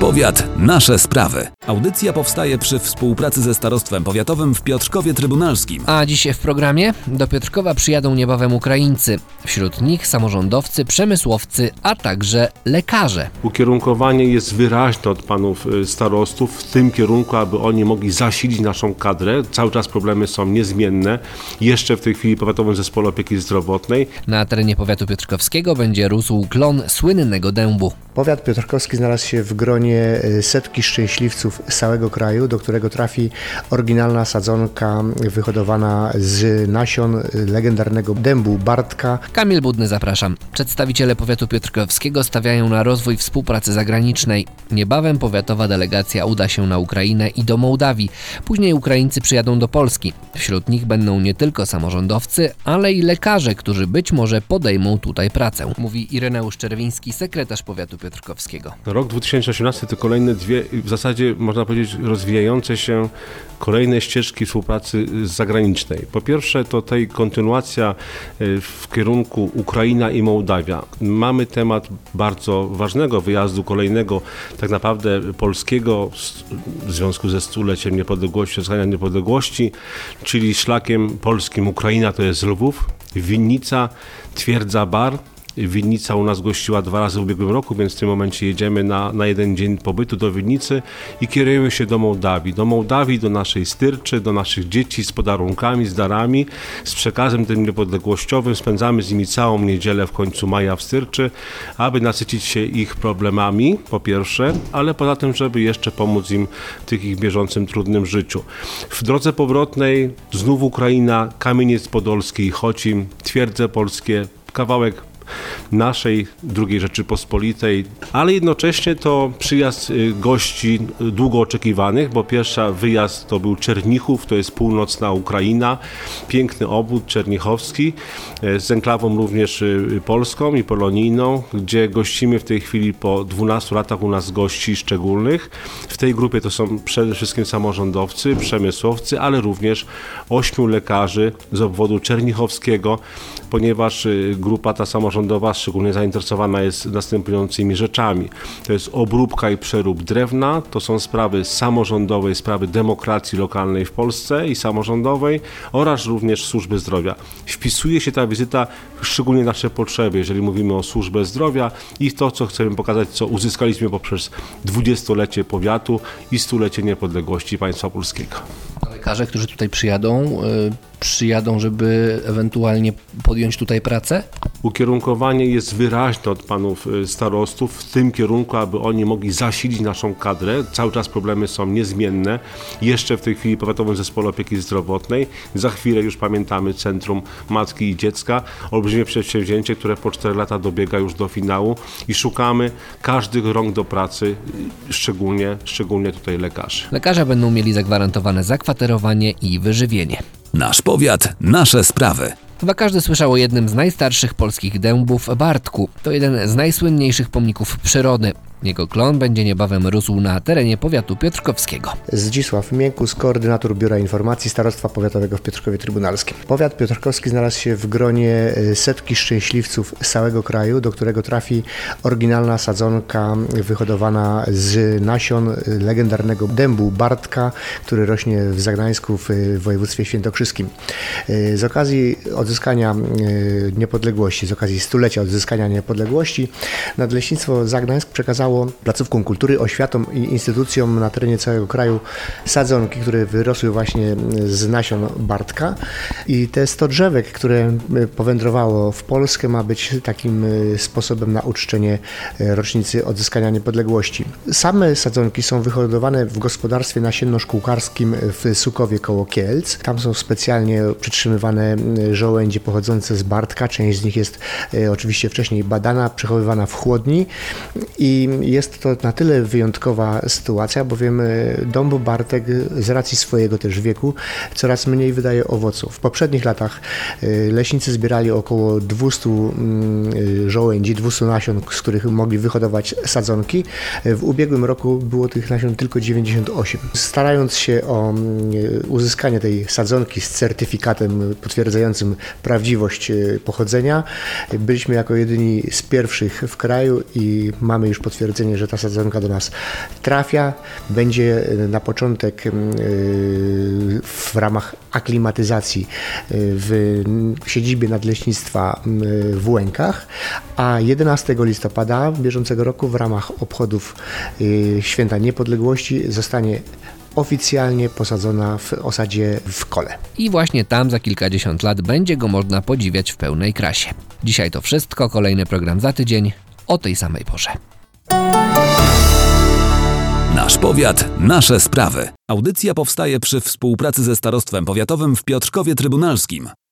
powiat, nasze sprawy. Audycja powstaje przy współpracy ze Starostwem Powiatowym w Piotrkowie Trybunalskim. A dziś w programie do Piotrkowa przyjadą niebawem Ukraińcy. Wśród nich samorządowcy, przemysłowcy, a także lekarze. Ukierunkowanie jest wyraźne od panów starostów w tym kierunku, aby oni mogli zasilić naszą kadrę. Cały czas problemy są niezmienne. Jeszcze w tej chwili w Powiatowym Zespole Opieki Zdrowotnej. Na terenie powiatu piotrkowskiego będzie rósł klon słynnego dębu. Powiat piotrkowski znalazł się w gronie setki szczęśliwców z całego kraju, do którego trafi oryginalna sadzonka wyhodowana z nasion legendarnego dębu Bartka. Kamil Budny, zapraszam. Przedstawiciele powiatu piotrkowskiego stawiają na rozwój współpracy zagranicznej. Niebawem powiatowa delegacja uda się na Ukrainę i do Mołdawii. Później Ukraińcy przyjadą do Polski. Wśród nich będą nie tylko samorządowcy, ale i lekarze, którzy być może podejmą tutaj pracę. Mówi Ireneusz Czerwiński, sekretarz powiatu piotrkowskiego. Rok 2018 to kolejne dwie, w zasadzie można powiedzieć rozwijające się kolejne ścieżki współpracy zagranicznej. Po pierwsze to tej kontynuacja w kierunku Ukraina i Mołdawia. Mamy temat bardzo ważnego wyjazdu kolejnego, tak naprawdę polskiego w związku ze stuleciem niepodległości, odzyskania niepodległości, czyli szlakiem polskim Ukraina to jest Lwów, Winnica, Twierdza Bar. Winnica u nas gościła 2 razy w ubiegłym roku, więc w tym momencie jedziemy na 1 dzień pobytu do Winnicy i kierujemy się do Mołdawii. Do Mołdawii, do naszej Styrczy, do naszych dzieci z podarunkami, z darami, z przekazem tym niepodległościowym. Spędzamy z nimi całą niedzielę w końcu maja w Styrczy, aby nasycić się ich problemami, po pierwsze, ale poza tym, żeby jeszcze pomóc im w tych ich bieżącym, trudnym życiu. W drodze powrotnej znów Ukraina, Kamieniec Podolski, Chocim, Twierdze Polskie, kawałek naszej II Rzeczypospolitej, ale jednocześnie to przyjazd gości długo oczekiwanych, bo pierwszy wyjazd to był Czernichów, to jest północna Ukraina, piękny obwód czernichowski z enklawą również polską i polonijną, gdzie gościmy w tej chwili po 12 latach u nas gości szczególnych. W tej grupie to są przede wszystkim samorządowcy, przemysłowcy, ale również 8 lekarzy z obwodu czernichowskiego, ponieważ grupa ta samorządowa szczególnie zainteresowana jest następującymi rzeczami. To jest obróbka i przerób drewna, to są sprawy samorządowe, sprawy demokracji lokalnej w Polsce i samorządowej oraz również służby zdrowia. Wpisuje się ta wizyta szczególnie w nasze potrzeby, jeżeli mówimy o służbę zdrowia i to, co chcemy pokazać, co uzyskaliśmy poprzez 20-lecie powiatu i 100-lecie niepodległości państwa polskiego. Lekarze, którzy tutaj przyjadą, żeby ewentualnie podjąć tutaj pracę? Ukierunkowanie jest wyraźne od panów starostów w tym kierunku, aby oni mogli zasilić naszą kadrę. Cały czas problemy są niezmienne. Jeszcze w tej chwili w Powiatowym Zespole Opieki Zdrowotnej. Za chwilę już pamiętamy Centrum Matki i Dziecka. Olbrzymie przedsięwzięcie, które po 4 lata dobiega już do finału i szukamy każdych rąk do pracy, szczególnie tutaj lekarzy. Lekarze będą mieli zagwarantowane zakwaterowanie i wyżywienie. Nasz powiat, nasze sprawy. Chyba każdy słyszał o jednym z najstarszych polskich dębów, Bartku. To jeden z najsłynniejszych pomników przyrody. Jego klon będzie niebawem rósł na terenie powiatu piotrkowskiego. Zdzisław Miękus, koordynator Biura Informacji Starostwa Powiatowego w Piotrkowie Trybunalskim. Powiat piotrkowski znalazł się w gronie setki szczęśliwców z całego kraju, do którego trafi oryginalna sadzonka wyhodowana z nasion legendarnego dębu Bartka, który rośnie w Zagnańsku w województwie świętokrzyskim. Z okazji odzyskania niepodległości, z okazji 100-lecia odzyskania niepodległości, Nadleśnictwo Zagnańsk przekazało placówkom kultury, oświatom i instytucjom na terenie całego kraju sadzonki, które wyrosły właśnie z nasion Bartka. I te 100 drzewek, które powędrowało w Polskę, ma być takim sposobem na uczczenie rocznicy odzyskania niepodległości. Same sadzonki są wyhodowane w gospodarstwie nasienno-szkółkarskim w Sukowie koło Kielc. Tam są specjalnie przytrzymywane żołędzie pochodzące z Bartka. Część z nich jest oczywiście wcześniej badana, przechowywana w chłodni i jest to na tyle wyjątkowa sytuacja, bowiem dąb Bartek z racji swojego też wieku coraz mniej wydaje owoców. W poprzednich latach leśnicy zbierali około 200 żołędzi, 200 nasion, z których mogli wyhodować sadzonki. W ubiegłym roku było tych nasion tylko 98. Starając się o uzyskanie tej sadzonki z certyfikatem potwierdzającym prawdziwość pochodzenia, byliśmy jako jedyni z pierwszych w kraju i mamy już potwierdzenie potwierdzenie, że ta sadzonka do nas trafia. Będzie na początek w ramach aklimatyzacji w siedzibie Nadleśnictwa w Łękach, a 11 listopada bieżącego roku w ramach obchodów Święta Niepodległości zostanie oficjalnie posadzona w osadzie w Kole. I właśnie tam za kilkadziesiąt lat będzie go można podziwiać w pełnej krasie. Dzisiaj to wszystko, kolejny program za tydzień o tej samej porze. Nasz powiat, nasze sprawy. Audycja powstaje przy współpracy ze Starostwem Powiatowym w Piotrkowie Trybunalskim.